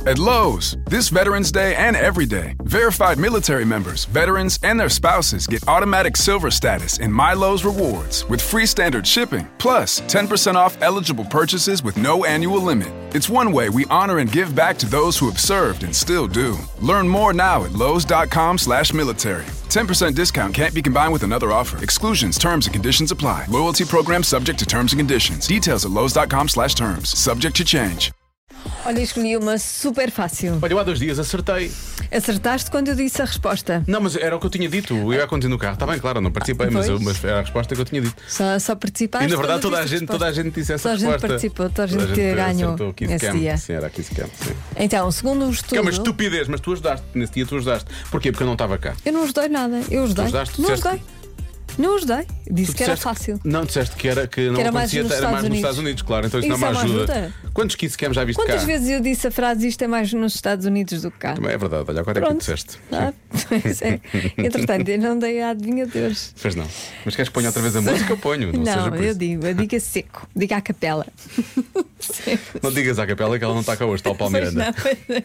At Lowe's, this Veterans Day and every day, verified military members, veterans, and their spouses get automatic silver status in My Lowe's Rewards with free standard shipping, plus 10% off eligible purchases with no annual limit. It's one way we honor and give back to those who have served and still do. Learn more now at lowes.com/military. 10% discount can't be combined with another offer. Exclusions, terms, and conditions apply. Loyalty program subject to terms and conditions. Details at lowes.com/terms. Subject to change. Olha, escolhi uma super fácil. Olha, eu há 2 dias acertei. Acertaste quando eu disse a resposta. Não, mas era o que eu tinha dito. Eu ia conduzir no carro. Está bem, claro, eu não participei, mas era a resposta que eu tinha dito. Só participaste. E na verdade toda a gente disse essa resposta. resposta. Toda a gente participou, toda a gente ganhou nesse dia. Sim, era aqui se quer. Então, segundo um estudo. Que é uma estupidez, mas tu ajudaste. Nesse dia tu ajudaste. Porquê? Porque eu não estava cá. Eu não ajudei nada. Eu ajudei. Não ajudei. Não ajudei. Disse que era fácil. Não, disseste que não era acontecia, era mais nos Estados Unidos, claro. Então isso não me ajuda. Quantos kids cam já viste cá? Quantas vezes eu disse a frase isto é mais nos Estados Unidos do que cá? Também é verdade, olha, agora é que tu disseste. Pois é. Entretanto, eu não dei a adivinhadores. Pois não. Mas queres que ponha outra vez a música? Eu ponho. Não, eu digo a seco. Diga à capela. Não digas à capela que ela não está cá hoje, está o Paulo Miranda.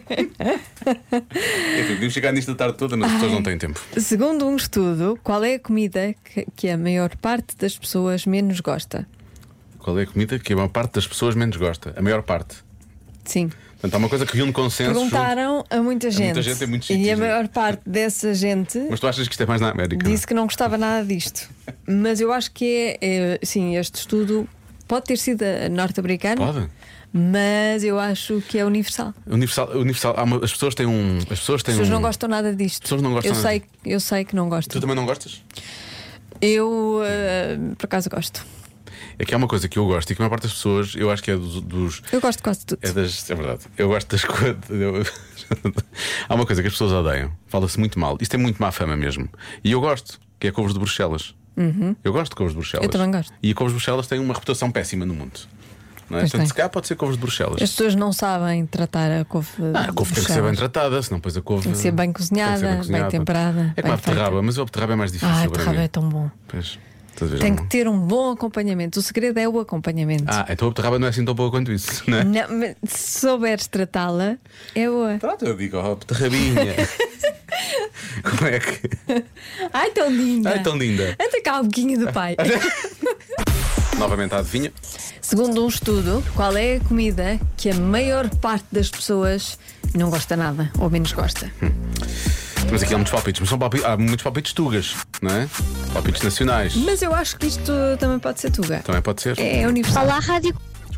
Devíamos chegar nisto a tarde toda, mas as pessoas não têm tempo. Segundo um estudo, qual é a comida que a maior parte das pessoas menos gosta? Qual é a comida que a maior parte das pessoas menos gosta? A maior parte? Sim. Portanto, há uma coisa que reúne consenso. Perguntaram a muita gente. Muita gente em muitos sítios, e a maior parte dessa gente. Mas tu achas que isto é mais na América? Disse que não gostava nada disto. Mas eu acho que sim, este estudo pode ter sido norte-americano. Pode. Mas eu acho que é universal. Universal. As pessoas têm As pessoas não gostam nada disto. As pessoas não gostam eu sei que não gostam. Tu também não gostas? Eu, por acaso, gosto. É que há uma coisa que eu gosto e que a maior parte das pessoas, eu acho que é dos. Eu gosto de quase tudo. É verdade. Eu gosto das coisas. Há uma coisa que as pessoas odeiam. Fala-se muito mal. Isto é muito má fama mesmo. E eu gosto, que é couves de Bruxelas. Eu gosto de couves de Bruxelas. Eu também gosto. E a couves de Bruxelas tem uma reputação péssima no mundo. Não é? Portanto, se cá pode ser couves de Bruxelas. As pessoas não sabem tratar a couve. A couve tem que ser bem tratada, senão depois a couve tem que ser bem cozinhada, bem temperada. É como a beterraba, mas a beterraba é mais difícil. A beterraba é tão bom. Pois, tem que ter um bom acompanhamento. O segredo é o acompanhamento. Então a beterraba não é assim tão boa quanto isso, não é? Não, mas se souberes tratá-la, é boa. Pronto, eu digo, beterrabinha. Como é que. Ai, tão linda. Anda cá o boquinho do pai. Novamente a adivinha. Segundo um estudo, qual é a comida que a maior parte das pessoas não gosta nada ou menos gosta? Mas aqui há muitos palpites, mas há muitos palpites tugas, não é? Palpites nacionais. Mas eu acho que isto também pode ser tuga. Também pode ser. É universal. Olá, Rádio.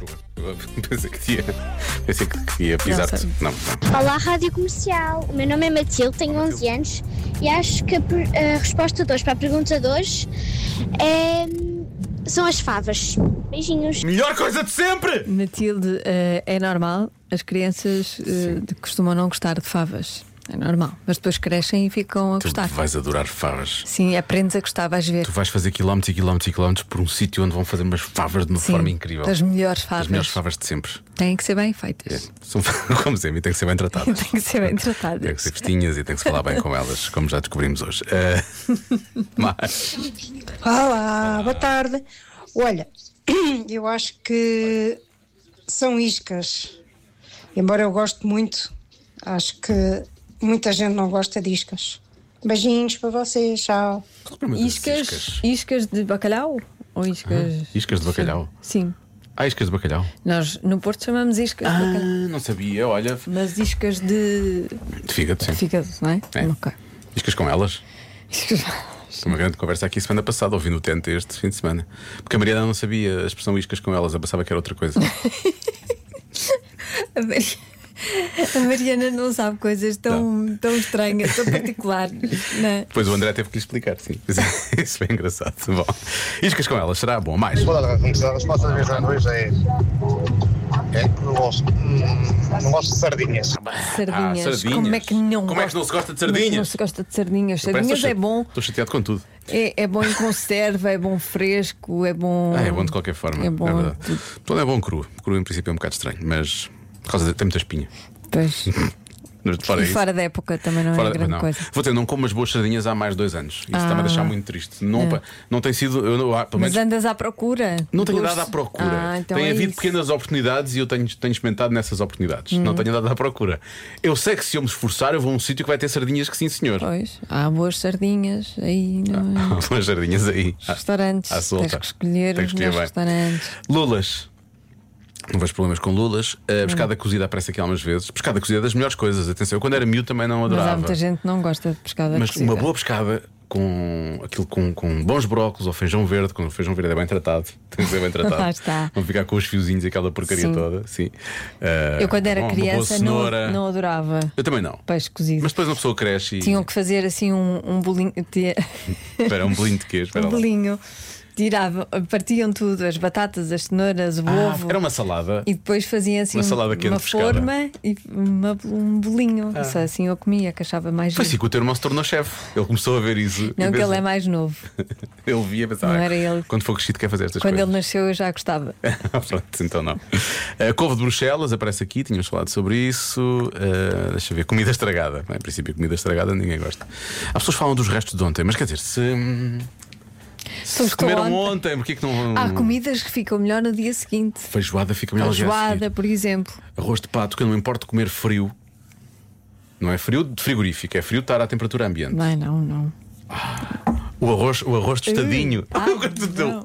Pensei que ia pisar-te. Não. Olá, Rádio Comercial. O meu nome é Matilde, tenho 11 anos e acho que a resposta de hoje para a pergunta de hoje são as favas. Beijinhos. Melhor coisa de sempre! Matilde, é normal. As crianças costumam não gostar de favas. É normal. Mas depois crescem e ficam a gostar. Tu vais adorar favas. Sim, aprendes a gostar, vais ver. Tu vais fazer quilómetros e quilómetros e quilómetros por um sítio onde vão fazer umas favas de uma forma incrível. Das melhores favas. As melhores favas de sempre. Têm que ser bem feitas. São, como sempre, têm que ser bem tratadas. Têm que ser bem tratadas. Tem que ser festinhas e tem que se falar bem com elas, como já descobrimos hoje. Mas... Olá, boa tarde. Olha, eu acho que são iscas. Embora eu goste muito, acho que muita gente não gosta de iscas. Beijinhos para vocês, tchau. Iscas de bacalhau? Ou iscas... iscas de bacalhau? Sim. Iscas de bacalhau? Nós no Porto chamamos iscas de bacalhau. Não sabia, olha. Mas iscas de fígado, sim. Fígado, não é? Okay. Iscas com elas? Uma grande conversa aqui semana passada, ouvi no Tente este fim de semana. Porque a Mariana não sabia a expressão iscas com elas, eu pensava que era outra coisa. A Mariana não sabe coisas tão estranhas, tão particulares, não é? Depois o André teve que lhe explicar, sim. Isso é engraçado. Bom, iscas com elas, será bom? Mais. A resposta da vez hoje é que não gosto de sardinhas. Sardinhas. Como é que não se gosta de sardinhas? Não se gosta de sardinhas. Sardinhas é bom. Estou chateado com tudo. É bom em conserva, é bom fresco, é bom. É bom de qualquer forma. É bom. É verdade. Tudo é bom cru. Cru em princípio é um bocado estranho, mas por causa tem muita espinha. Pois. Mas fora E isso, fora da época também não é grande não. coisa. Vou ter, não como as boas sardinhas há mais de 2 anos. Isso está-me a deixar muito triste. Não tem sido. Pelo Mas menos, andas à procura? não tenho Gosto. andado à procura. Então Tem é havido isso. pequenas oportunidades e eu tenho experimentado nessas oportunidades. Não tenho andado à procura. Eu sei que se eu me esforçar, eu vou a um sítio que vai ter sardinhas que sim, senhor. Pois, há boas sardinhas aí nos Umas sardinhas aí. restaurantes. à solta. Tens que escolher Tem os que escolher melhores bem. restaurantes. Lulas. Não vejo problemas com lulas. A pescada cozida aparece aqui algumas vezes. Pescada cozida é das melhores coisas. Atenção, eu quando era miúdo também não Mas adorava. há muita gente que não gosta de pescada Mas cozida. uma boa pescada com aquilo com bons brócolos ou feijão verde, quando o feijão verde é bem tratado, tem que ser bem tratado. Lá está. Não ficar com os fiozinhos e aquela porcaria Sim. toda. Sim. Eu quando era uma boa criança cenoura. não adorava Eu também não. peixe cozido. Mas depois uma pessoa cresce e. Tinham que fazer assim um bolinho. Espera, um bolinho de queijo. Espera Um lá. bolinho. Tiravam, partiam tudo, as batatas, as cenouras, o ovo. Era uma salada. E depois faziam assim Uma salada quente uma de pescada. forma e um bolinho. Só assim eu comia, que achava mais Foi giro. assim que o teu irmão se tornou chefe. Ele começou a ver isso. Não, e que ele pensou- é mais novo. Ele via e pensava, Não era ele. quando for crescido, quer fazer estas Quando coisas. ele nasceu eu já gostava. Pronto, então não. Couve de Bruxelas aparece aqui, tínhamos falado sobre isso. Deixa eu ver, comida estragada. Em princípio, comida estragada ninguém gosta. As pessoas falam dos restos de ontem, mas quer dizer, se comeram ontem, porque é que não. Há comidas que ficam melhor no dia seguinte. Feijoada fica melhor no dia a Feijoada, seguir. por exemplo. Arroz de pato, que eu não me importo comer frio. Não é frio de frigorífico, é frio de estar à temperatura ambiente. Não. O arroz tostadinho. não.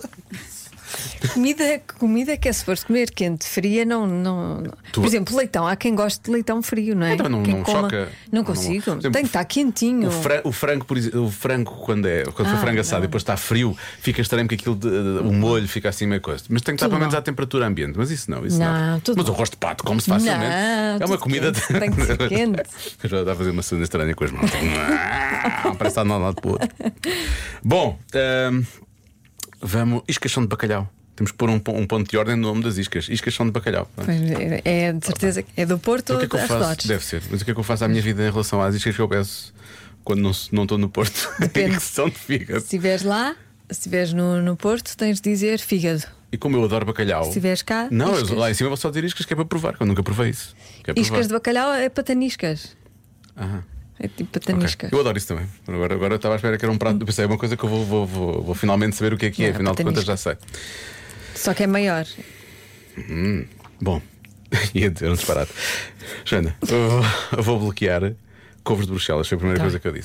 Comida que é suposto comer quente, fria, não. Tu- Por exemplo, leitão. Há quem goste de leitão frio, não é? Então, não- Quem não coma- choca. Não Não- consigo. por exemplo, Tem que estar quentinho. O frango, por exemplo, o frango quando foi frango assado e depois está frio, fica estranho porque aquilo o molho fica assim meio coisa. Mas tem que estar Tudo pelo menos não. à temperatura ambiente. Mas isso não. Não, tudo Mas o não. arroz de pato come-se facilmente. Não, É uma tudo comida. quente, tem que ser quente. Eu já estava a fazer uma cena estranha com as mãos. Parece estar de um lado para o outro. Bom, vamos. Iscas são de bacalhau. Temos que pôr um ponto de ordem no nome das iscas. Iscas são de bacalhau. Pois é de certeza que é do Porto O ou que é que eu de faço? arredores. Deve ser. Mas o que é que eu faço à minha vida em relação às iscas que eu peço quando não estou no Porto? Depende. Que são de fígado. Se estiveres lá, se estiveres no Porto, tens de dizer fígado. E como eu adoro bacalhau. Se estiveres cá, Não, iscas. eu lá em cima vou só dizer iscas que é para provar, que eu nunca provei isso. Que é para Iscas de provar. bacalhau é pataniscas. Aham. É tipo Ok. pataniscas. Eu adoro isso também. Agora eu estava à espera que era um prato. Eu pensei, é uma coisa que eu vou finalmente saber o que é. Não, Afinal de contas patanisca. já sei. Só que é maior. Bom, ia dizer um disparate. Joana, eu vou bloquear couves de Bruxelas. Foi a primeira Tá. coisa que eu disse.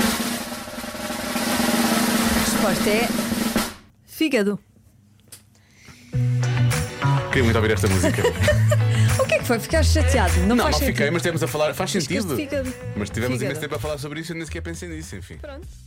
A resposta é fígado. Queria muito ouvir esta música. O que é que foi? Ficaste chateado? Não, Não faz fiquei, sentido. mas temos a falar. Faz Iscas de sentido. fígado. Mas tivemos Fígado. imenso tempo a falar sobre isso e eu nem sequer pensei nisso, enfim. Pronto.